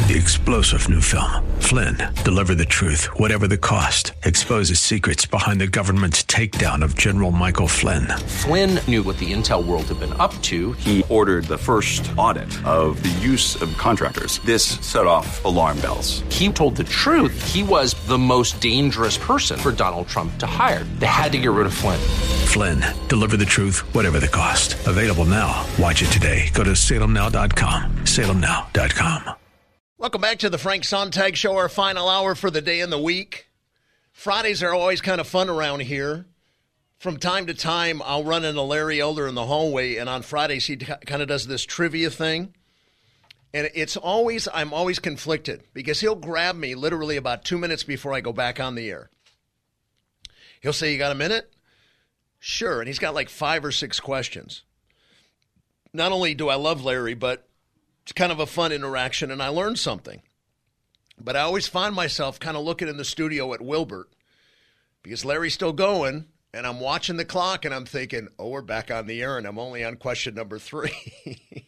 The explosive new film, Flynn, deliver the truth, whatever the cost, exposes secrets behind the government's takedown of General Michael Flynn. Flynn knew what the intel world had been up to. He ordered the first audit of the use of contractors. This set off alarm bells. He told the truth. He was the most dangerous person for Donald Trump to hire. They had to get rid of Flynn. Flynn, deliver the truth, whatever the cost. Available now. Watch it today. Go to salemnow.com. salemnow.com. Welcome back to the Frank Sontag Show, our final hour for the day and the week. Fridays are always kind of fun around here. From time to time, I'll run into Larry Elder in the hallway, and on Fridays he kind of does this trivia thing. And I'm always conflicted because he'll grab me literally about 2 minutes before I go back on the air. He'll say, "You got a minute?" Sure. And he's got like 5 or 6 questions. Not only do I love Larry, but it's kind of a fun interaction, and I learned something. But I always find myself kind of looking in the studio at Wilbert because Larry's still going, and I'm watching the clock, and I'm thinking, oh, we're back on the air, and I'm only on question number 3.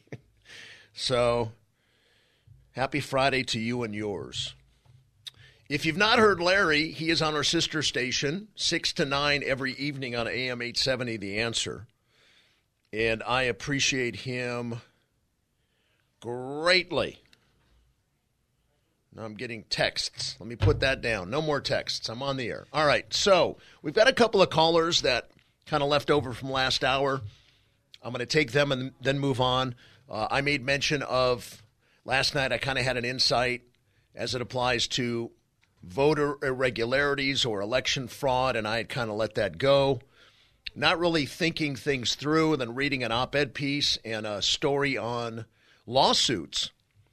So, happy Friday to you and yours. If you've not heard Larry, he is on our sister station, 6 to 9 every evening on AM 870, The Answer. And I appreciate him greatly. Now I'm getting texts. Let me put that down. No more texts. I'm on the air. All right, so we've got a couple of callers that kind of left over from last hour. I'm going to take them and then move on. I made mention of last night I kind of had an insight as it applies to voter irregularities or election fraud, and I had kind of let that go. Not really thinking things through, and then reading an op-ed piece and a story on lawsuits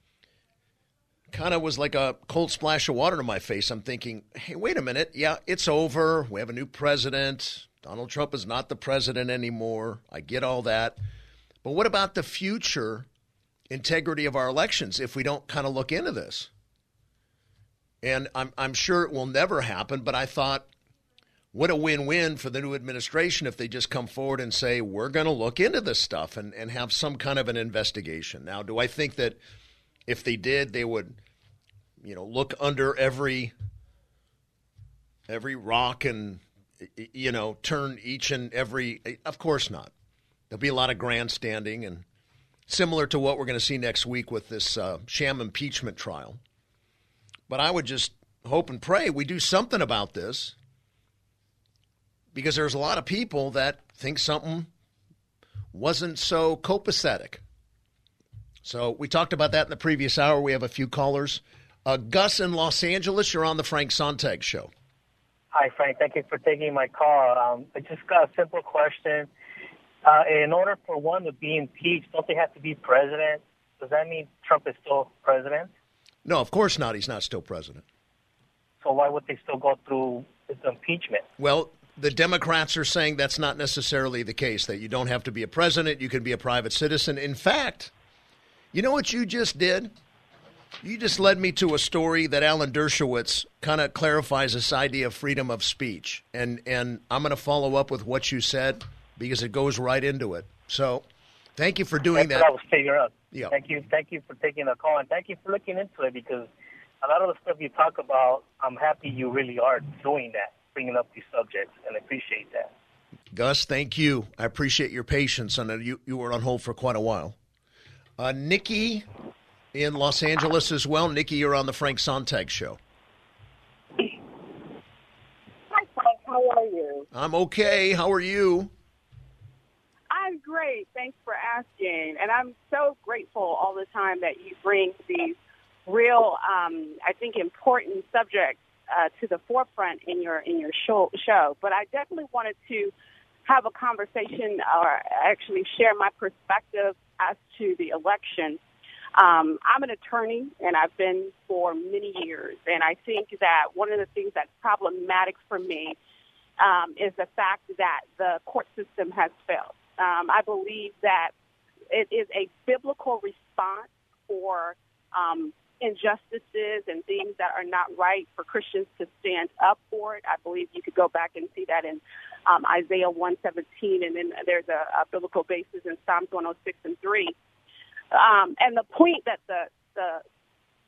kind of was like a cold splash of water to my face. I'm thinking, hey, wait a minute. Yeah, it's over. We have a new president. Donald Trump is not the president anymore. I get all that. But what about the future integrity of our elections if we don't kind of look into this? And I'm sure it will never happen, but I thought, what a win-win for the new administration if they just come forward and say, we're going to look into this stuff and have some kind of an investigation. Now, do I think that if they did, they would, look under every rock and, turn each and every – of course not. There'll be a lot of grandstanding and similar to what we're going to see next week with this sham impeachment trial. But I would just hope and pray we do something about this, because there's a lot of people that think something wasn't so copacetic. So we talked about that in the previous hour. We have a few callers. Gus in Los Angeles, you're on the Frank Sontag Show. Hi, Frank. Thank you for taking my call. I just got a simple question. In order for one to be impeached, don't they have to be president? Does that mean Trump is still president? No, of course not. He's not still president. So why would they still go through this impeachment? Well, the Democrats are saying that's not necessarily the case, that you don't have to be a president, you can be a private citizen. In fact, you know what you just did? You just led me to a story that Alan Dershowitz kind of clarifies this idea of freedom of speech. And I'm going to follow up with what you said because it goes right into it. So thank you for doing that. That's what I was figuring out. Yeah. Thank you for taking the call, and thank you for looking into it, because a lot of the stuff you talk about, I'm happy you really are doing that, bringing up these subjects, and I appreciate that. Gus, thank you. I appreciate your patience. I know you were on hold for quite a while. Nikki in Los Angeles as well. Nikki, you're on the Frank Sontag Show. Hi, Frank. How are you? I'm okay. How are you? I'm great. Thanks for asking. And I'm so grateful all the time that you bring these real, I think, important subjects to the forefront in your show. But I definitely wanted to have a conversation or actually share my perspective as to the election. I'm an attorney, and I've been for many years. And I think that one of the things that's problematic for me is the fact that the court system has failed. I believe that it is a biblical response for injustices and things that are not right for Christians to stand up for it. I believe you could go back and see that in Isaiah 1:17, and then there's a biblical basis in Psalms 106 and 3. And the point that the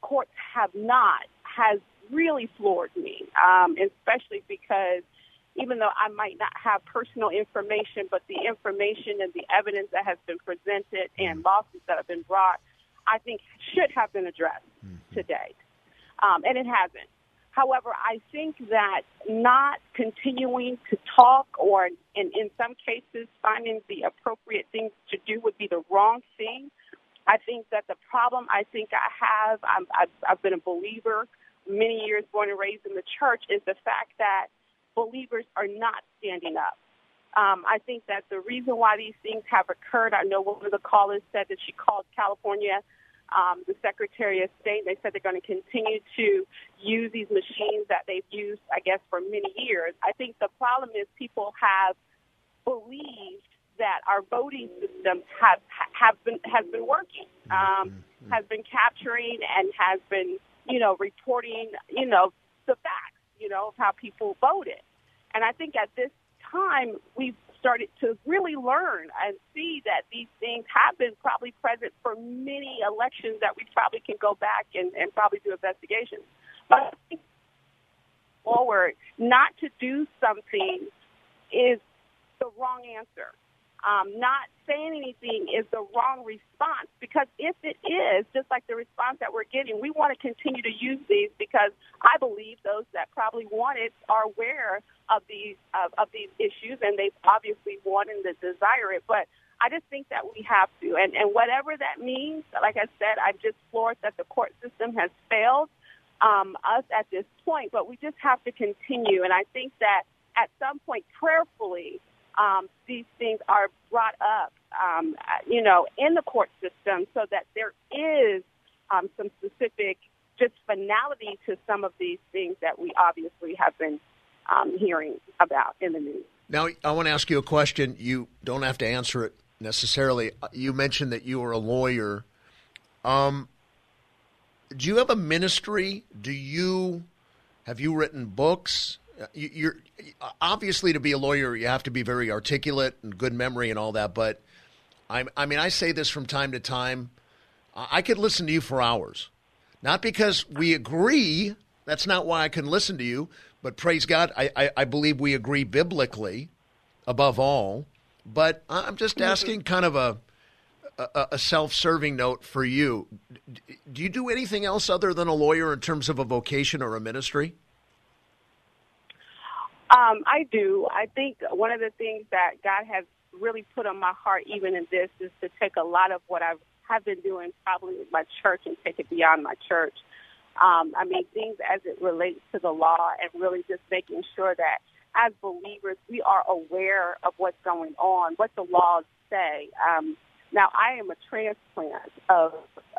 courts have not has really floored me, especially because even though I might not have personal information, but the information and the evidence that has been presented and lawsuits that have been brought, I think should have been addressed today. And it hasn't. However, I think that not continuing to talk or in some cases finding the appropriate things to do would be the wrong thing. I think that the problem I think I have, I've been a believer many years, born and raised in the church, is the fact that believers are not standing up. I think that the reason why these things have occurred, I know one of the callers said that she called California, the Secretary of State. They said they're going to continue to use these machines that they've used, I guess, for many years. I think the problem is people have believed that our voting system has been working, has been capturing and has been, reporting, the facts, of how people voted. And I think at this time we've started to really learn and see that these things have been probably present for many elections that we probably can go back and probably do investigations. But I think forward, not to do something is the wrong answer. Not saying anything is the wrong response, because if it is, just like the response that we're getting, we want to continue to use these because I believe those that probably want it are aware of these issues, and they obviously want and desire it. But I just think that we have to, and whatever that means, like I said, I'm just floored that the court system has failed us at this point, but we just have to continue. And I think that at some point, prayerfully, these things are brought up, in the court system so that there is some specific just finality to some of these things that we obviously have been hearing about in the news. Now, I want to ask you a question. You don't have to answer it necessarily. You mentioned that you were a lawyer. Do you have a ministry? Have you written books? You're obviously, to be a lawyer, you have to be very articulate and good memory and all that. But I say this from time to time. I could listen to you for hours, not because we agree. That's not why I can listen to you. But praise God, I believe we agree biblically, above all. But I'm just asking kind of a self-serving note for you. Do you do anything else other than a lawyer in terms of a vocation or a ministry? I do. I think one of the things that God has really put on my heart, even in this, is to take a lot of what I have been doing probably with my church and take it beyond my church. Things as it relates to the law and really just making sure that as believers, we are aware of what's going on, what the laws say. Now, I am a transplant of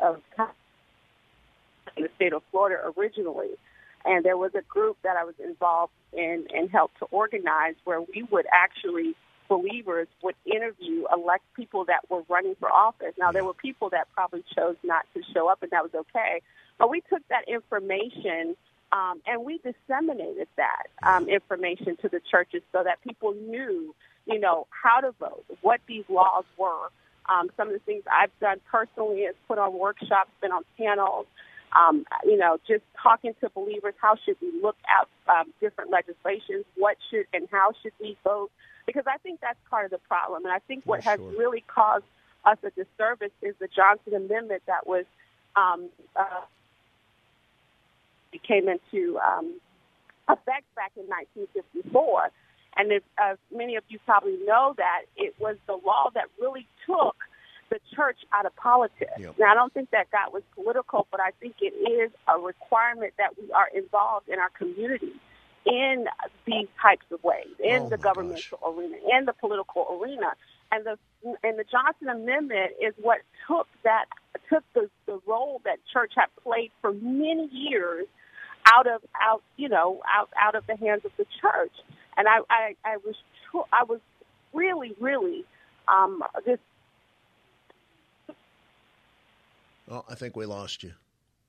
the state of Florida originally. And there was a group that I was involved in and helped to organize where we would actually, believers would interview, elect people that were running for office. Now, there were people that probably chose not to show up, and that was okay. But we took that information and we disseminated that information to the churches so that people knew, how to vote, what these laws were. Some of the things I've done personally is put on workshops, been on panels, just talking to believers, how should we look at different legislations, what should and how should we vote? Because I think that's part of the problem. And I think what has really caused us a disservice is the Johnson Amendment that was came into effect back in 1954. And many of you probably know that it was the law that really took the church out of politics. Yep. Now, I don't think that God was political, but I think it is a requirement that we are involved in our community in these types of ways, in the governmental arena, in the political arena. And the Johnson Amendment is what took the role that church had played for many years out of the hands of the church. And I was really just. Well, I think we lost you.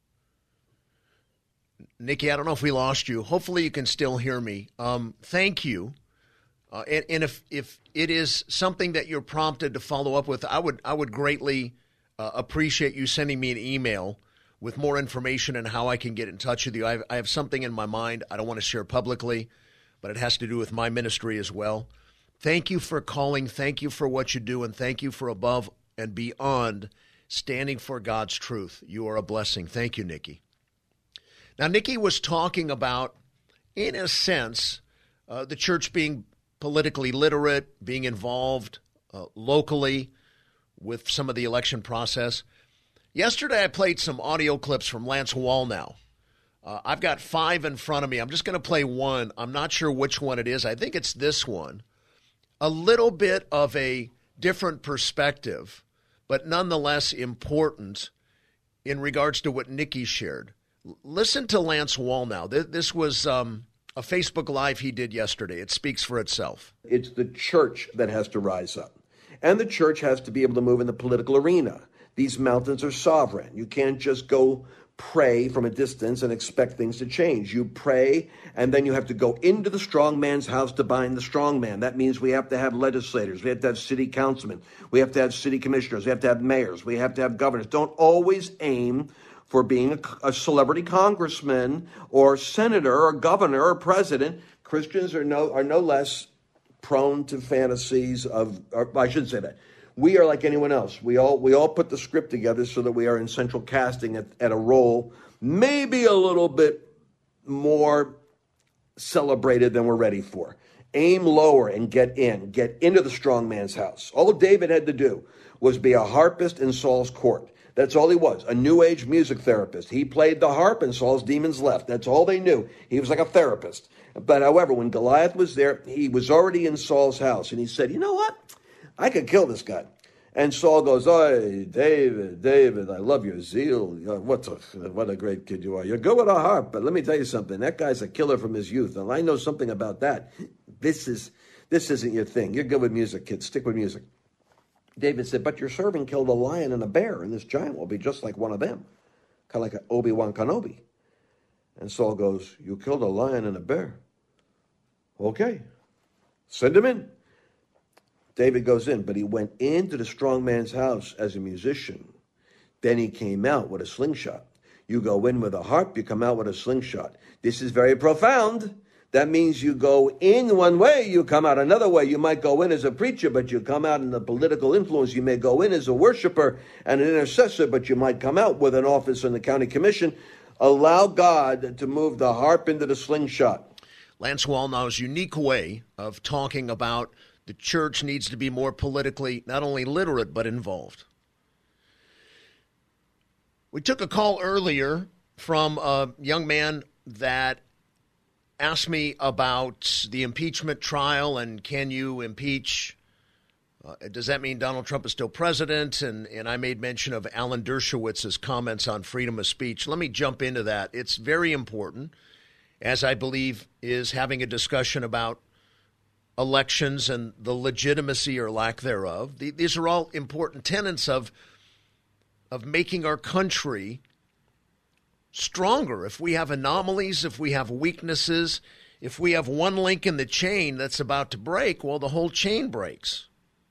Nikki, I don't know if we lost you. Hopefully you can still hear me. Thank you. And if it is something that you're prompted to follow up with, I would greatly appreciate you sending me an email with more information and how I can get in touch with you. I have something in my mind I don't want to share publicly, but it has to do with my ministry as well. Thank you for calling. Thank you for what you do, and thank you for above and beyond standing for God's truth. You are a blessing. Thank you, Nikki. Now, Nikki was talking about, in a sense, the church being politically literate, being involved locally with some of the election process. Yesterday, I played some audio clips from Lance Wallnau. I've got 5 in front of me. I'm just going to play one. I'm not sure which one it is. I think it's this one. A little bit of a different perspective, but nonetheless important in regards to what Nikki shared. Listen to Lance Wallnau. This was a Facebook Live he did yesterday. It speaks for itself. It's the church that has to rise up. And the church has to be able to move in the political arena. These mountains are sovereign. You can't just go pray from a distance and expect things to change. You pray, and then you have to go into the strong man's house to bind the strong man. That means we have to have legislators. We have to have city councilmen. We have to have city commissioners. We have to have mayors. We have to have governors. Don't always aim for being a celebrity congressman or senator or governor or president. Christians are no less prone to fantasies of, or I shouldn't say that. We are like anyone else. We all put the script together so that we are in central casting at a role maybe a little bit more celebrated than we're ready for. Aim lower and get into the strong man's house. All David had to do was be a harpist in Saul's court. That's all he was, a new age music therapist. He played the harp and Saul's demons left. That's all they knew. He was like a therapist. But however, when Goliath was there, he was already in Saul's house. And he said, you know what? I could kill this guy. And Saul goes, "Oi, David, I love your zeal. What a great kid you are. You're good with a harp, but let me tell you something. That guy's a killer from his youth, and I know something about that. This isn't your thing. You're good with music, kid. Stick with music." David said, "But your servant killed a lion and a bear, and this giant will be just like one of them, kind of like an Obi-Wan Kenobi." And Saul goes, "You killed a lion and a bear? Okay, send him in." David goes in, but he went into the strong man's house as a musician. Then he came out with a slingshot. You go in with a harp, you come out with a slingshot. This is very profound. That means you go in one way, you come out another way. You might go in as a preacher, but you come out in the political influence. You may go in as a worshiper and an intercessor, but you might come out with an office in the county commission. Allow God to move the harp into the slingshot. Lance Wallnau's unique way of talking about the church needs to be more politically not only literate, but involved. We took a call earlier from a young man that asked me about the impeachment trial and can you impeach? Does that mean Donald Trump is still president? And I made mention of Alan Dershowitz's comments on freedom of speech. Let me jump into that. It's very important, as I believe is having a discussion about elections and the legitimacy or lack thereof. These are all important tenets of making our country stronger. If we have anomalies, if we have weaknesses, if we have one link in the chain that's about to break, well, the whole chain breaks.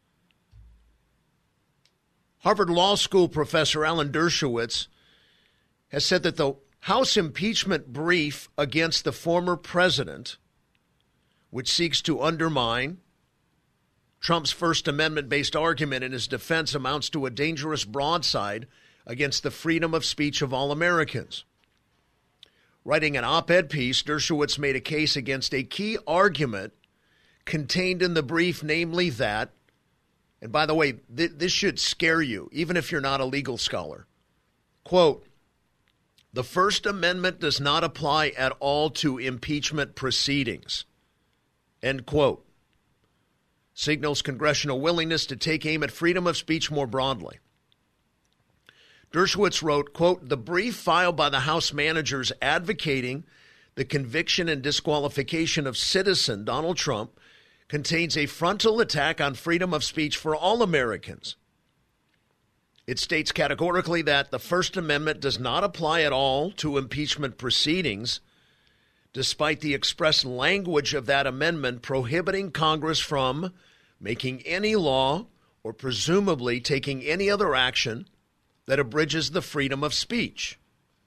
Harvard Law School professor Alan Dershowitz has said that the House impeachment brief against the former president, which seeks to undermine Trump's First Amendment-based argument in his defense, amounts to a dangerous broadside against the freedom of speech of all Americans. Writing an op-ed piece, Dershowitz made a case against a key argument contained in the brief, namely that, and by the way, this should scare you, even if you're not a legal scholar, quote, "The First Amendment does not apply at all to impeachment proceedings," end quote. Signals congressional willingness to take aim at freedom of speech more broadly. Dershowitz wrote, quote, "The brief filed by the House managers advocating the conviction and disqualification of citizen Donald Trump contains a frontal attack on freedom of speech for all Americans. It states categorically that the First Amendment does not apply at all to impeachment proceedings, despite the express language of that amendment prohibiting Congress from making any law or presumably taking any other action that abridges the freedom of speech,"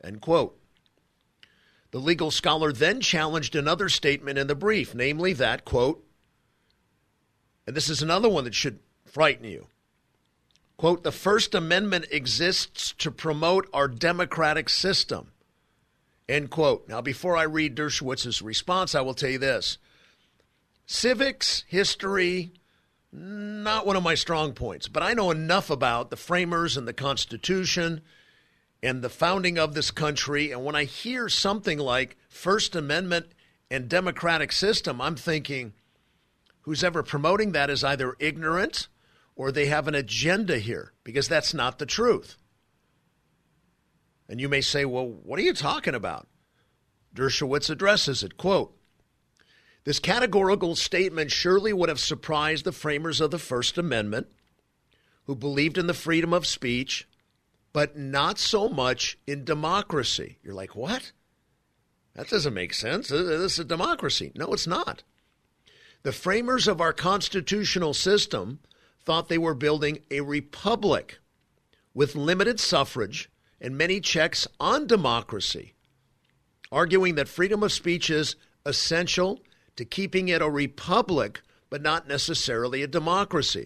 end quote. The legal scholar then challenged another statement in the brief, namely that, quote, and this is another one that should frighten you, quote, the First Amendment exists to promote our democratic system, end quote. Now, before I read Dershowitz's response, I will tell you this. Civics, history, not one of my strong points, but I know enough about the framers and the Constitution and the founding of this country. And when I hear something like First Amendment and democratic system, I'm thinking who's ever promoting that is either ignorant or they have an agenda here, because that's not the truth. And you may say, well, what are you talking about? Dershowitz addresses it, quote, this categorical statement surely would have surprised the framers of the First Amendment, who believed in the freedom of speech, but not so much in democracy. You're like, what? That doesn't make sense. This is a democracy. No, it's not. The framers of our constitutional system thought they were building a republic with limited suffrage and many checks on democracy, arguing that freedom of speech is essential to keeping it a republic, but not necessarily a democracy.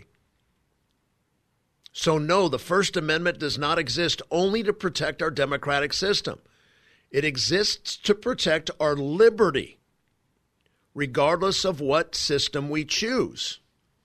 So no, the First Amendment does not exist only to protect our democratic system. It exists to protect our liberty, regardless of what system we choose.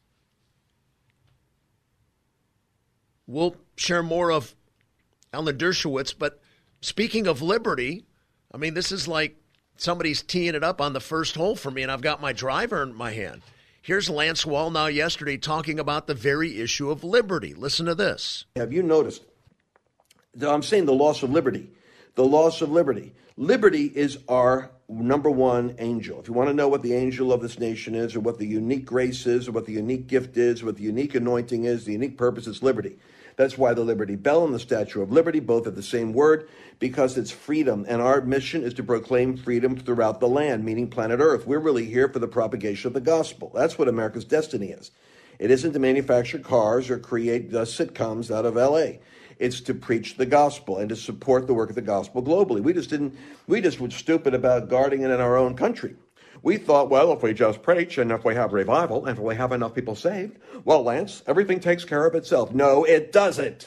We'll share more of Alan Dershowitz, but speaking of liberty, I mean, this is like somebody's teeing it up on the first hole for me, and I've got my driver in my hand. Here's Lance Wallnau yesterday talking about the very issue of liberty. Listen to this. Have you noticed that I'm saying the loss of liberty? The loss of liberty. Liberty is our number one angel. If you want to know what the angel of this nation is, or what the unique grace is, or what the unique gift is, or what the unique anointing is, the unique purpose is liberty. That's why the Liberty Bell and the Statue of Liberty both have the same word, because it's freedom. And our mission is to proclaim freedom throughout the land, meaning planet Earth. We're really here for the propagation of the gospel. That's what America's destiny is. It isn't to manufacture cars or create sitcoms out of L.A. It's to preach the gospel and to support the work of the gospel globally. We just were stupid about guarding it in our own country. We thought, well, if we just preach and if we have revival and if we have enough people saved, well, Lance, everything takes care of itself. No, it doesn't.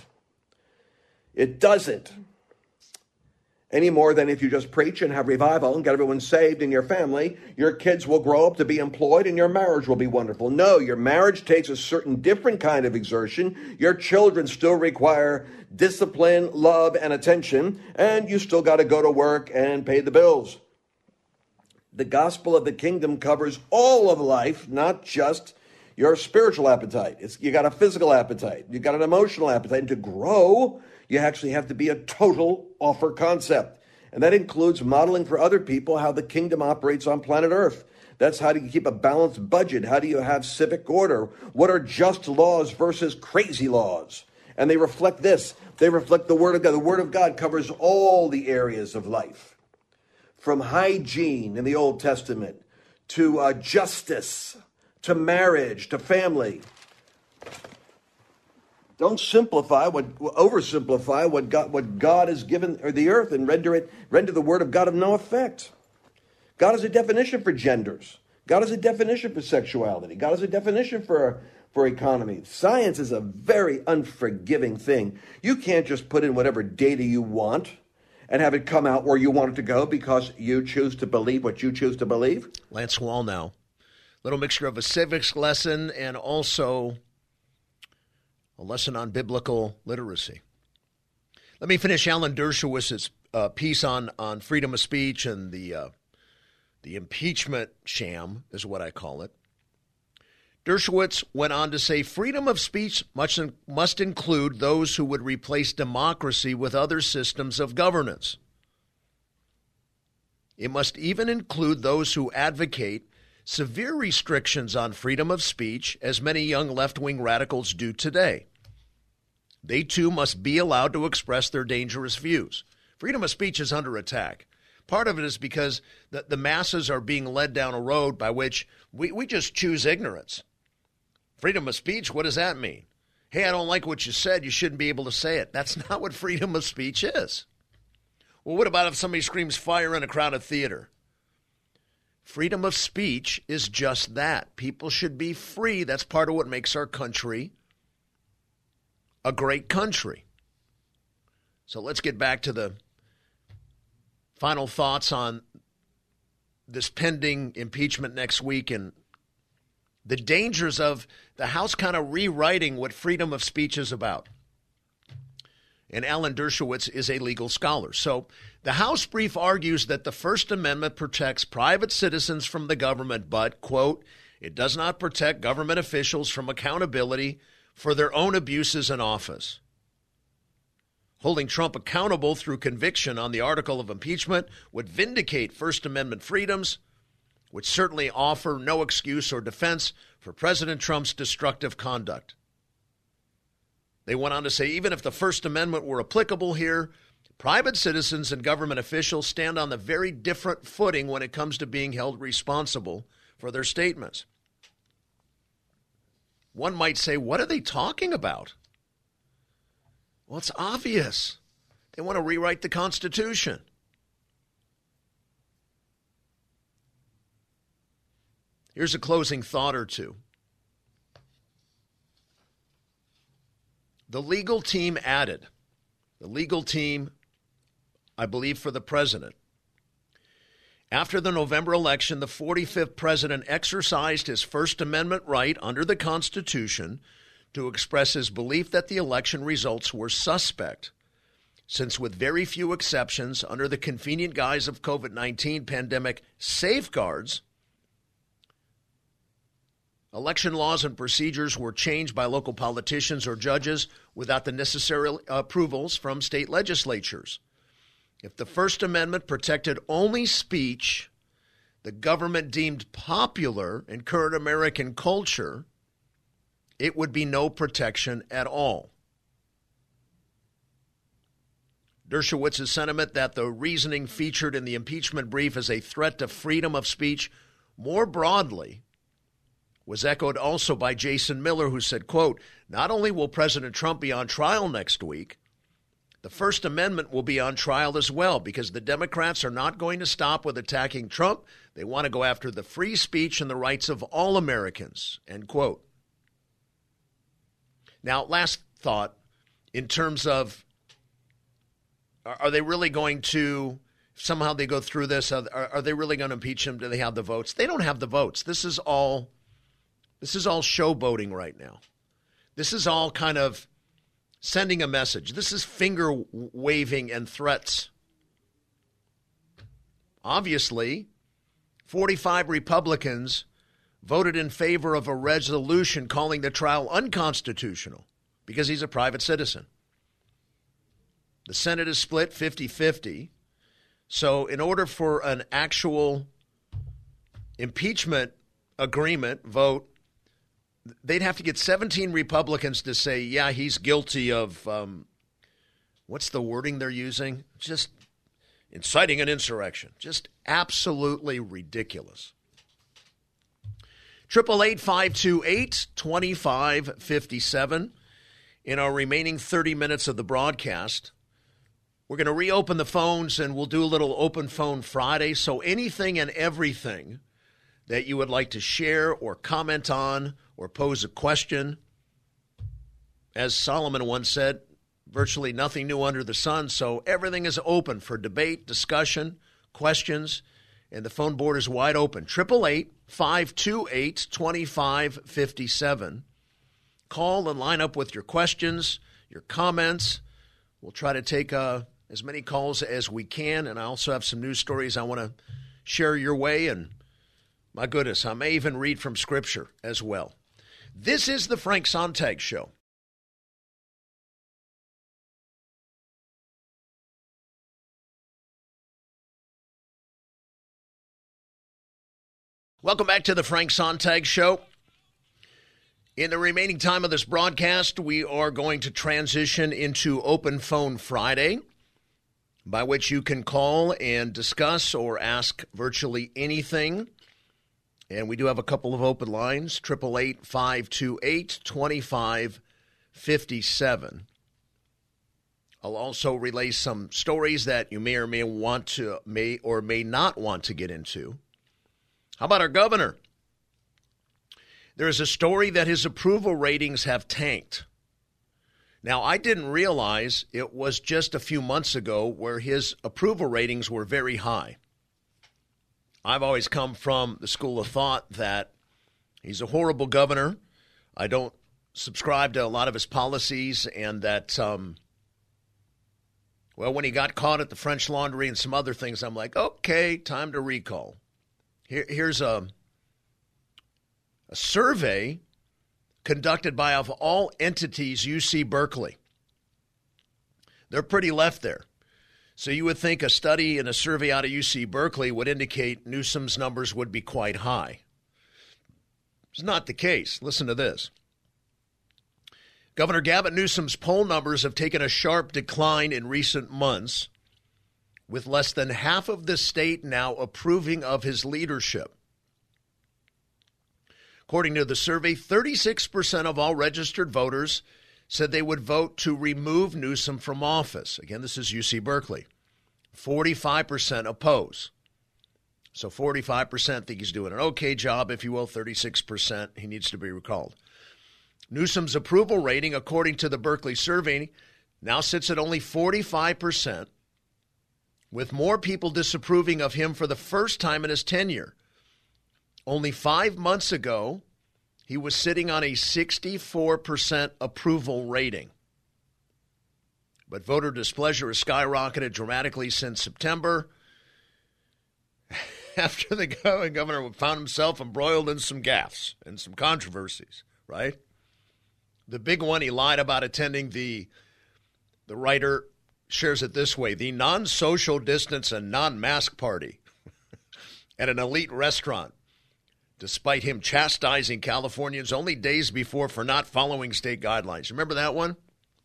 It doesn't. Any more than if you just preach and have revival and get everyone saved in your family, your kids will grow up to be employed and your marriage will be wonderful. No, your marriage takes a certain different kind of exertion. Your children still require discipline, love, and attention, and you still got to go to work and pay the bills. The gospel of the kingdom covers all of life, not just your spiritual appetite. You got a physical appetite. You got an emotional appetite. And to grow, you actually have to be a total offer concept. And that includes modeling for other people how the kingdom operates on planet Earth. That's how do you keep a balanced budget? How do you have civic order? What are just laws versus crazy laws? And they reflect this. They reflect the Word of God. The Word of God covers all the areas of life. From hygiene in the Old Testament to justice, to marriage, to family. Don't oversimplify what God has given the earth and render the Word of God of no effect. God has a definition for genders. God has a definition for sexuality. God has a definition for economy. Science is a very unforgiving thing. You can't just put in whatever data you want and have it come out where you want it to go because you choose to believe what you choose to believe. Lance Wallnau. Little mixture of a civics lesson and also a lesson on biblical literacy. Let me finish Alan Dershowitz's piece on freedom of speech and the impeachment sham is what I call it. Dershowitz went on to say freedom of speech must include those who would replace democracy with other systems of governance. It must even include those who advocate severe restrictions on freedom of speech, as many young left-wing radicals do today. They too must be allowed to express their dangerous views. Freedom of speech is under attack. Part of it is because the masses are being led down a road by which we just choose ignorance. Freedom of speech, what does that mean? Hey, I don't like what you said. You shouldn't be able to say it. That's not what freedom of speech is. Well, what about if somebody screams fire in a crowded theater? Freedom of speech is just that. People should be free. That's part of what makes our country a great country. So let's get back to the final thoughts on this pending impeachment next week and the dangers of the House kind of rewriting what freedom of speech is about. And Alan Dershowitz is a legal scholar. So the House brief argues that the First Amendment protects private citizens from the government, but, quote, it does not protect government officials from accountability for their own abuses in office. Holding Trump accountable through conviction on the article of impeachment would vindicate First Amendment freedoms, which certainly offer no excuse or defense for President Trump's destructive conduct. They went on to say, even if the First Amendment were applicable here, private citizens and government officials stand on the very different footing when it comes to being held responsible for their statements. One might say, what are they talking about? Well, it's obvious. They want to rewrite the Constitution. Here's a closing thought or two. The legal team added, I believe for the president, after the November election, the 45th president exercised his First Amendment right under the Constitution to express his belief that the election results were suspect, since with very few exceptions, under the convenient guise of COVID-19 pandemic safeguards, election laws and procedures were changed by local politicians or judges without the necessary approvals from state legislatures. If the First Amendment protected only speech the government deemed popular in current American culture, it would be no protection at all. Dershowitz's sentiment that the reasoning featured in the impeachment brief is a threat to freedom of speech more broadly was echoed also by Jason Miller, who said, quote, not only will President Trump be on trial next week, the First Amendment will be on trial as well, because the Democrats are not going to stop with attacking Trump. They want to go after the free speech and the rights of all Americans, end quote. Now, last thought, in terms of, are they really going to, somehow they go through this, are they really going to impeach him? Do they have the votes? They don't have the votes. This is all showboating right now. This is all kind of sending a message. This is finger waving and threats. Obviously, 45 Republicans voted in favor of a resolution calling the trial unconstitutional because he's a private citizen. The Senate is split 50-50. So in order for an actual impeachment agreement vote, they'd have to get 17 Republicans to say, yeah, he's guilty of, what's the wording they're using? Just inciting an insurrection. Just absolutely ridiculous. 888-528-2557. In our remaining 30 minutes of the broadcast, we're going to reopen the phones and we'll do a little Open Phone Friday. So anything and everything that you would like to share or comment on or pose a question. As Solomon once said, virtually nothing new under the sun, so everything is open for debate, discussion, questions, and the phone board is wide open. 888-528-2557. Call and line up with your questions, your comments. We'll try to take as many calls as we can, and I also have some news stories I want to share your way, and my goodness, I may even read from Scripture as well. This is the Frank Sontag Show. Welcome back to the Frank Sontag Show. In the remaining time of this broadcast, we are going to transition into Open Phone Friday, by which you can call and discuss or ask virtually anything. And we do have a couple of open lines, 888-528-2557. I'll also relay some stories that you may or may not want to get into. How about our governor? There is a story that his approval ratings have tanked. Now, I didn't realize it was just a few months ago where his approval ratings were very high. I've always come from the school of thought that he's a horrible governor. I don't subscribe to a lot of his policies, and that, when he got caught at the French Laundry and some other things, I'm like, okay, time to recall. Here's a survey conducted by, of all entities, UC Berkeley. They're pretty left there. So you would think a study and a survey out of UC Berkeley would indicate Newsom's numbers would be quite high. It's not the case. Listen to this. Governor Gavin Newsom's poll numbers have taken a sharp decline in recent months, with less than half of the state now approving of his leadership. According to the survey, 36% of all registered voters said they would vote to remove Newsom from office. Again, this is UC Berkeley. 45% oppose. So 45% think he's doing an okay job, if you will. 36% he needs to be recalled. Newsom's approval rating, according to the Berkeley survey, now sits at only 45%, with more people disapproving of him for the first time in his tenure. Only 5 months ago, he was sitting on a 64% approval rating. But voter displeasure has skyrocketed dramatically since September, after the governor found himself embroiled in some gaffes and some controversies, right? The big one, he lied about attending the writer shares it this way, the non-social distance and non-mask party at an elite restaurant, despite him chastising Californians only days before for not following state guidelines. Remember that one?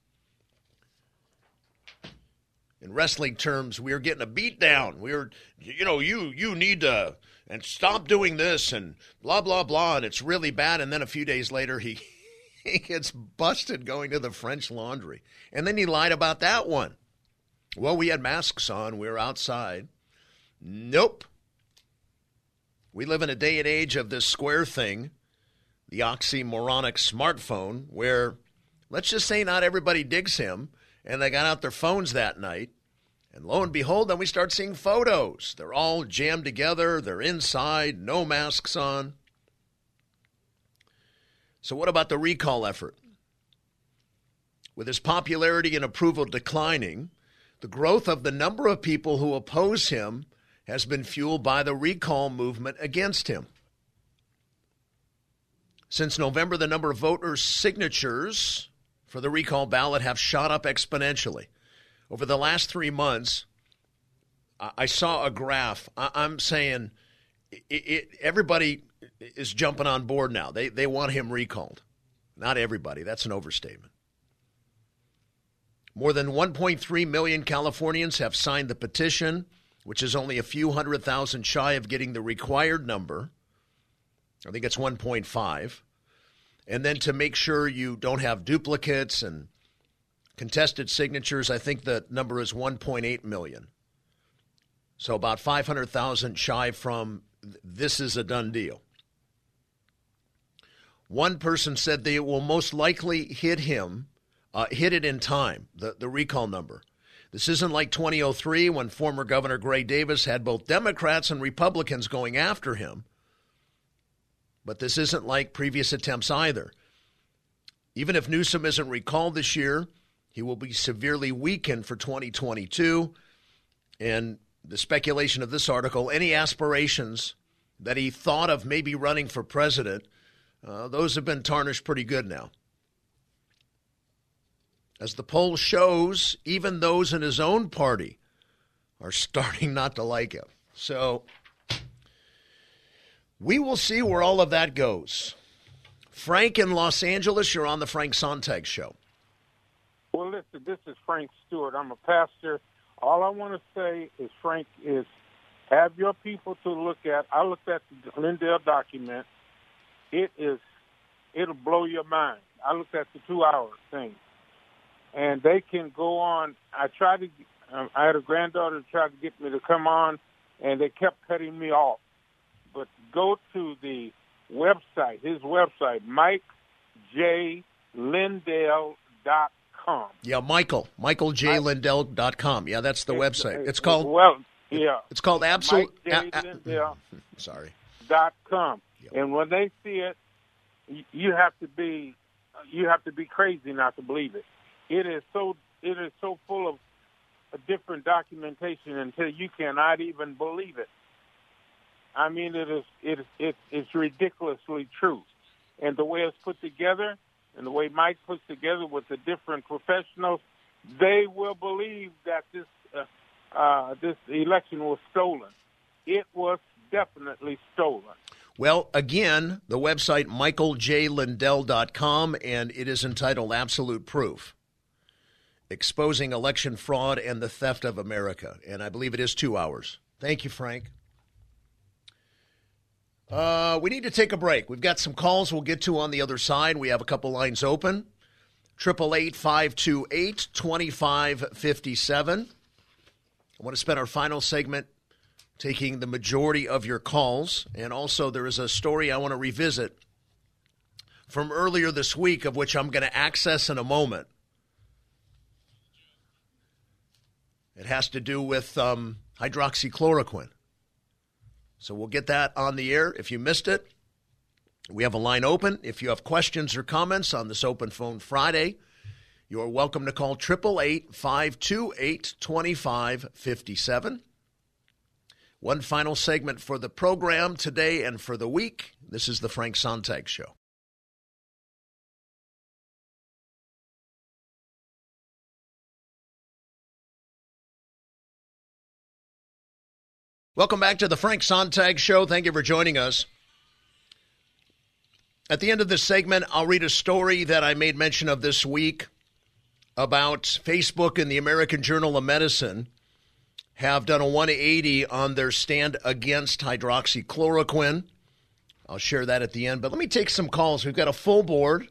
In wrestling terms, we were getting a beat down. We were, you need to, and stop doing this and blah, blah, blah, and it's really bad. And then a few days later, he gets busted going to the French Laundry. And then he lied about that one. Well, we had masks on. We were outside. Nope. We live in a day and age of this Square thing, the oxymoronic smartphone, where let's just say not everybody digs him, and they got out their phones that night, and lo and behold, then we start seeing photos. They're all jammed together. They're inside, no masks on. So what about the recall effort? With his popularity and approval declining, the growth of the number of people who oppose him has been fueled by the recall movement against him. Since November, the number of voters' signatures for the recall ballot have shot up exponentially. Over the last 3 months, I saw a graph. I'm saying everybody is jumping on board now. They want him recalled. Not everybody. That's an overstatement. More than 1.3 million Californians have signed the petition, which is only a few 100,000 shy of getting the required number. I think it's 1.5. And then to make sure you don't have duplicates and contested signatures, I think the number is 1.8 million. So about 500,000 shy from this is a done deal. One person said they will most likely hit it in time, the recall number. This isn't like 2003 when former Governor Gray Davis had both Democrats and Republicans going after him. But this isn't like previous attempts either. Even if Newsom isn't recalled this year, he will be severely weakened for 2022. And the speculation of this article, any aspirations that he thought of maybe running for president, those have been tarnished pretty good now. As the poll shows, even those in his own party are starting not to like him. So we will see where all of that goes. Frank in Los Angeles, you're on the Frank Sontag Show. Well, listen, this is Frank Stewart. I'm a pastor. All I want to say is, Frank, is have your people to look at. I looked at the Glendale document. It'll blow your mind. I looked at the 2-hour thing. and they can go on. I had a granddaughter try to get me to come on, and they kept cutting me off. But go to the website, his website, MikeJLindell.com. Yeah, MichaelJLindell.com. Yeah, that's the website. It's called It's called Absolute. Sorry. .com. Yep. And when they see it, you have to be crazy not to believe it. It is so full of different documentation until you cannot even believe it. I mean, it's ridiculously true. And the way it's put together, and the way Mike puts together with the different professionals, they will believe that this election was stolen. It was definitely stolen. Well, again, the website, MichaelJLindell.com, and it is entitled Absolute Proof, Exposing Election Fraud and the Theft of America. And I believe it is 2 hours. Thank you, Frank. We need to take a break. We've got some calls we'll get to on the other side. We have a couple lines open. 888-528-2557. I want to spend our final segment taking the majority of your calls. And also there is a story I want to revisit from earlier this week, of which I'm going to access in a moment. It has to do with hydroxychloroquine. So we'll get that on the air. If you missed it, we have a line open. If you have questions or comments on this Open Phone Friday, you are welcome to call 888-528-2557. One final segment for the program today and for the week. This is the Frank Sontag Show. Welcome back to the Frank Sontag Show. Thank you for joining us. At the end of this segment, I'll read a story that I made mention of this week about Facebook and the American Journal of Medicine have done a 180 on their stand against hydroxychloroquine. I'll share that at the end. But let me take some calls. We've got a full board,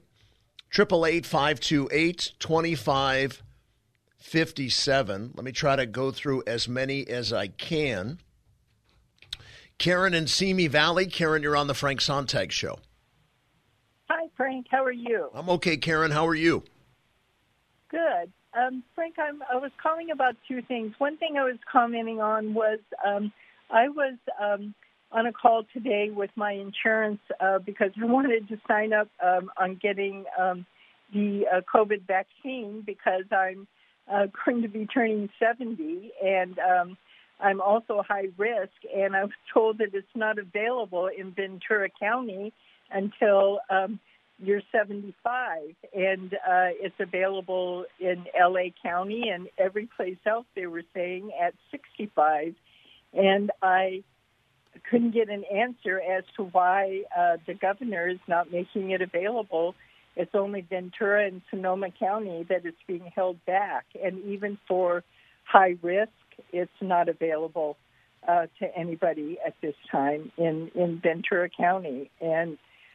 888-528-2557. Let me try to go through as many as I can. Karen in Simi Valley. Karen, you're on the Frank Sontag Show. Hi, Frank. How are you? I'm okay, Karen. How are you? Good. Frank, I was calling about two things. One thing I was commenting on was I was on a call today with my insurance because I wanted to sign up on getting the COVID vaccine because I'm going to be turning 70, and I'm also high risk, and I was told that it's not available in Ventura County until you're 75, and it's available in L.A. County and every place else, they were saying, at 65. And I couldn't get an answer as to why the governor is not making it available. It's only Ventura and Sonoma County that is being held back. And even for high risk, it's not available to anybody at this time in Ventura County. And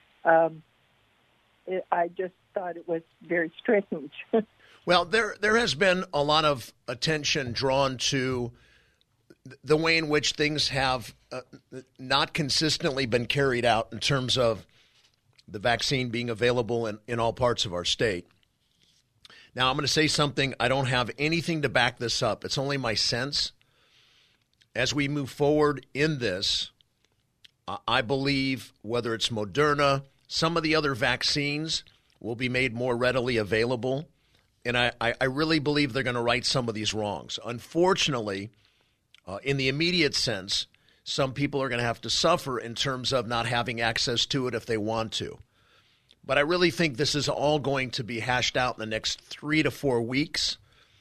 I just thought it was very strange. Well, there has been a lot of attention drawn to the way in which things have not consistently been carried out in terms of the vaccine being available in all parts of our state. Now, I'm going to say something. I don't have anything to back this up. It's only my sense. As we move forward in this, I believe whether it's Moderna, some of the other vaccines will be made more readily available. And I really believe they're going to right some of these wrongs. Unfortunately, in the immediate sense, some people are going to have to suffer in terms of not having access to it if they want to. But I really think this is all going to be hashed out in the next 3 to 4 weeks.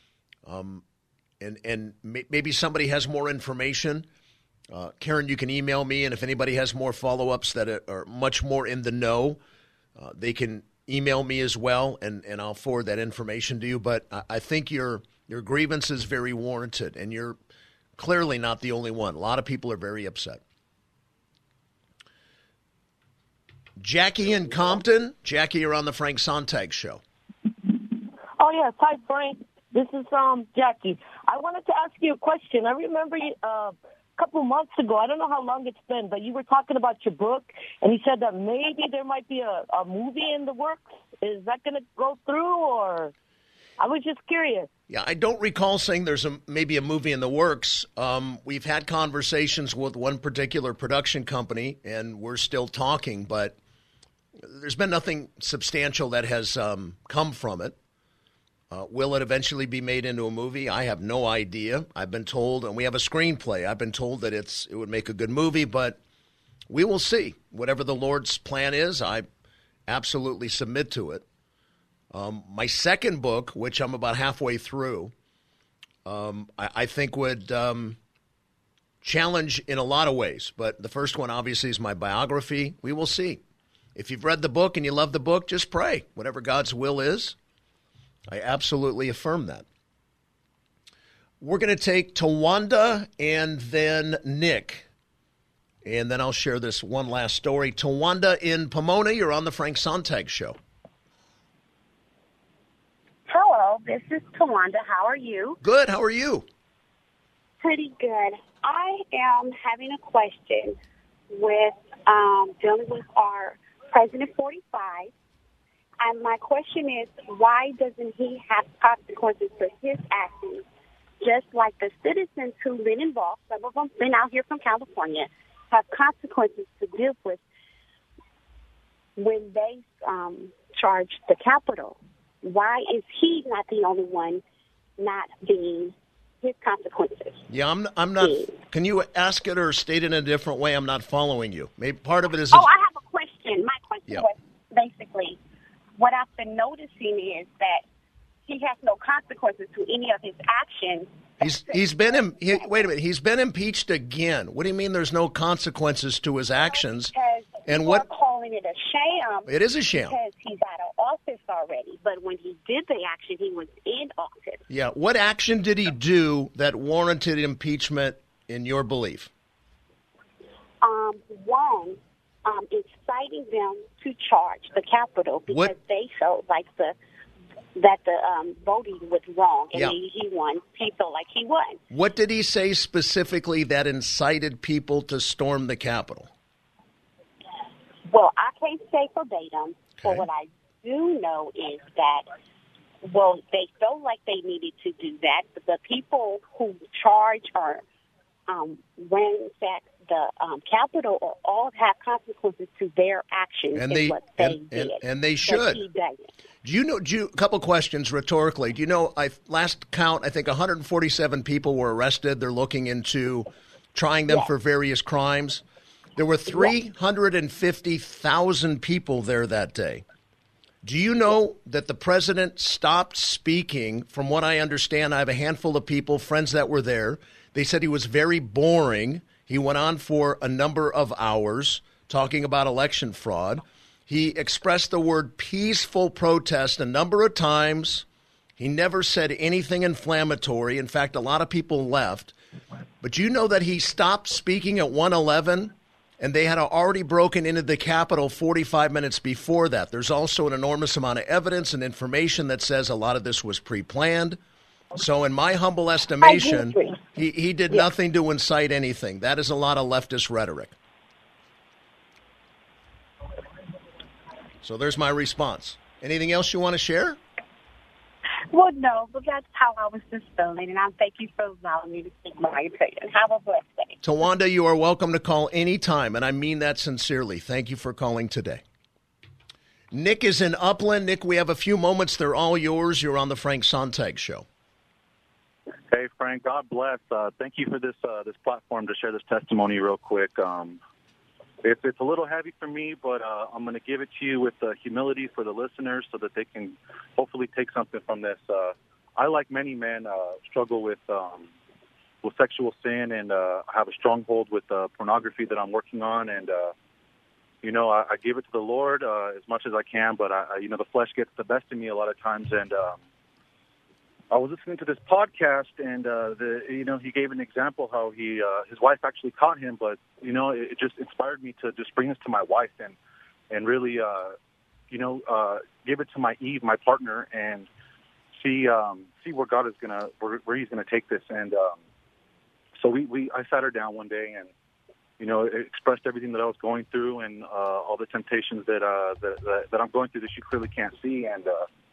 And maybe somebody has more information. Karen, you can email me, and if anybody has more follow-ups that are much more in the know, they can email me as well, and I'll forward that information to you. But I think your grievance is very warranted, and you're clearly not the only one. A lot of people are very upset. Jackie in Compton. Jackie, you're on the Frank Sontag Show. Oh, yes. Hi, Frank. This is Jackie. I wanted to ask you a question. I remember a couple months ago, I don't know how long it's been, but you were talking about your book, and you said that maybe there might be a movie in the works. Is that going to go through, or I was just curious. Yeah, I don't recall saying there's maybe a movie in the works. We've had conversations with one particular production company, and we're still talking, but there's been nothing substantial that has come from it. Will it eventually be made into a movie? I have no idea. I've been told, and we have a screenplay. I've been told that it would make a good movie, but we will see. Whatever the Lord's plan is, I absolutely submit to it. My second book, which I'm about halfway through, I think would challenge in a lot of ways. But the first one, obviously, is my biography. We will see. If you've read the book and you love the book, just pray. Whatever God's will is, I absolutely affirm that. We're going to take Tawanda and then Nick. And then I'll share this one last story. Tawanda in Pomona, you're on the Frank Sontag Show. Hello, this is Tawanda. How are you? Good. How are you? Pretty good. I am having a question with dealing with our President 45. And my question is, why doesn't he have consequences for his actions, just like the citizens who've been involved, some of them been out here from California, have consequences to deal with when they charge the Capitol? Why is he not the only one not being his consequences? Yeah, I'm not. Can you ask it or state it in a different way? I'm not following you. Maybe part of it is. I have a question. My question was basically, what I've been noticing is that he has no consequences to any of his actions. Wait a minute. He's been impeached again. What do you mean? There's no consequences to his actions? And what? Calling it a sham. It is a sham because he's out of office already. But when he did the action, he was in office. Yeah. What action did he do that warranted impeachment in your belief? One, inciting them to charge the Capitol because they felt like the voting was wrong, and he won. He felt like he won. What did he say specifically that incited people to storm the Capitol? Well, I can't say verbatim, but what I do know is that, they felt like they needed to do that. But the people who charge or ransack the Capitol all have consequences to their actions, and they should. Do you know? A couple questions rhetorically. Do you know? Last count, I think 147 people were arrested. They're looking into trying them for various crimes. There were 350,000 people there that day. Do you know that the president stopped speaking? From what I understand, I have a handful of people, friends that were there. They said he was very boring. He went on for a number of hours talking about election fraud. He expressed the word peaceful protest a number of times. He never said anything inflammatory. In fact, a lot of people left. But you know that he stopped speaking at 1:11, and they had already broken into the Capitol 45 minutes before that. There's also an enormous amount of evidence and information that says a lot of this was pre-planned. So in my humble estimation, he did nothing to incite anything. That is a lot of leftist rhetoric. So there's my response. Anything else you want to share? Well, no, but that's how I was just feeling, and I thank you for allowing me to speak my opinion. Have a blessed day. Tawanda, you are welcome to call anytime, and I mean that sincerely. Thank you for calling today. Nick is in Upland. Nick, we have a few moments. They're all yours. You're on the Frank Sontag Show. Hey, Frank, God bless. Thank you for this platform to share this testimony real quick. It's a little heavy for me, but I'm going to give it to you with humility for the listeners so that they can hopefully take something from this. I, like many men, struggle with sexual sin, and I have a stronghold with pornography that I'm working on. And, I give it to the Lord as much as I can, but, the flesh gets the best of me a lot of times. And I was listening to this podcast, and he gave an example how his wife actually caught him, but it just inspired me to just bring this to my wife and really give it to my Eve, my partner, and see where God is where He's gonna take this. And so I sat her down one day and, expressed everything that I was going through and all the temptations that I'm going through that she clearly can't see. And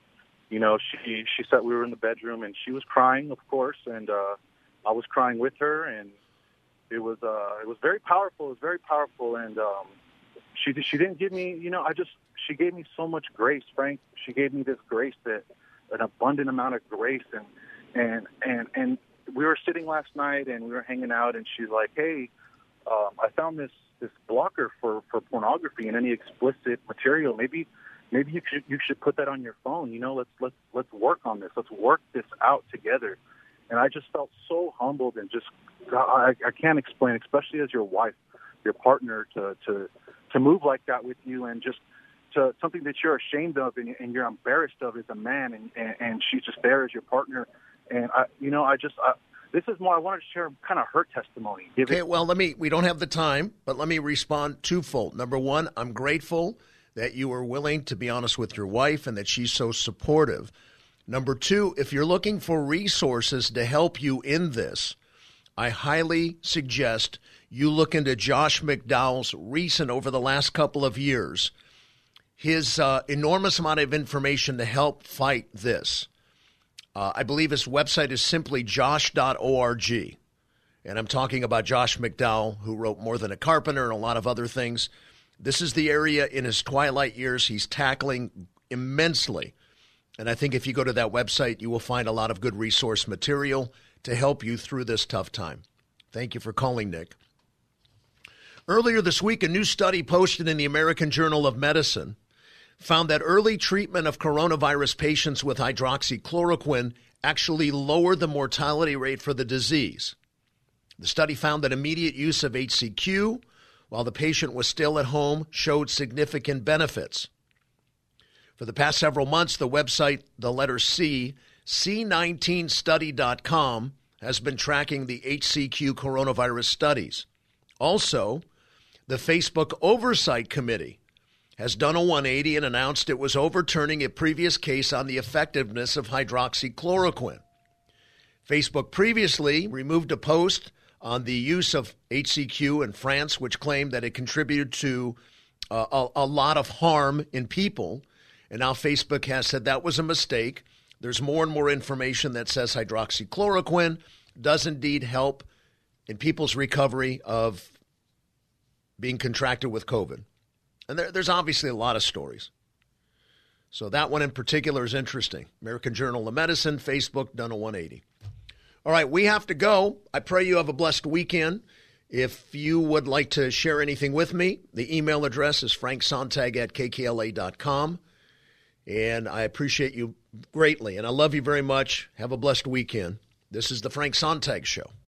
she said we were in the bedroom and she was crying, of course, and I was crying with her, and it was very powerful. It was very powerful, and she didn't give me, she gave me so much grace, Frank. She gave me this grace, an abundant amount of grace, and we were sitting last night and we were hanging out, and she's like, hey, I found this blocker for pornography and any explicit material. Maybe you should put that on your phone. Let's work on this. Let's work this out together. And I just felt so humbled and just, I can't explain, especially as your wife, your partner, to move like that with you, and just to something that you're ashamed of and you're embarrassed of as a man, and she's just there as your partner. And this is more, I wanted to share kind of her testimony. Okay, well, we don't have the time, but let me respond twofold. Number one, I'm grateful that you were willing to be honest with your wife and that she's so supportive. Number two, if you're looking for resources to help you in this, I highly suggest you look into Josh McDowell's recent, over the last couple of years, his enormous amount of information to help fight this. I believe his website is simply josh.org. And I'm talking about Josh McDowell, who wrote More Than a Carpenter and a lot of other things. This is the area in his twilight years he's tackling immensely. And I think if you go to that website, you will find a lot of good resource material to help you through this tough time. Thank you for calling, Nick. Earlier this week, a new study posted in the American Journal of Medicine found that early treatment of coronavirus patients with hydroxychloroquine actually lowered the mortality rate for the disease. The study found that immediate use of HCQ while the patient was still at home showed significant benefits. For the past several months, the website, the letter C, C19study.com, has been tracking the HCQ coronavirus studies. Also, the Facebook Oversight Committee has done a 180 and announced it was overturning a previous case on the effectiveness of hydroxychloroquine. Facebook previously removed a post on the use of HCQ in France, which claimed that it contributed to a lot of harm in people. And now Facebook has said that was a mistake. There's more and more information that says hydroxychloroquine does indeed help in people's recovery of being contracted with COVID. And there's obviously a lot of stories. So that one in particular is interesting. American Journal of Medicine, Facebook, done a 180. All right, we have to go. I pray you have a blessed weekend. If you would like to share anything with me, the email address is franksontag@kkla.com. And I appreciate you greatly. And I love you very much. Have a blessed weekend. This is the Frank Sontag Show.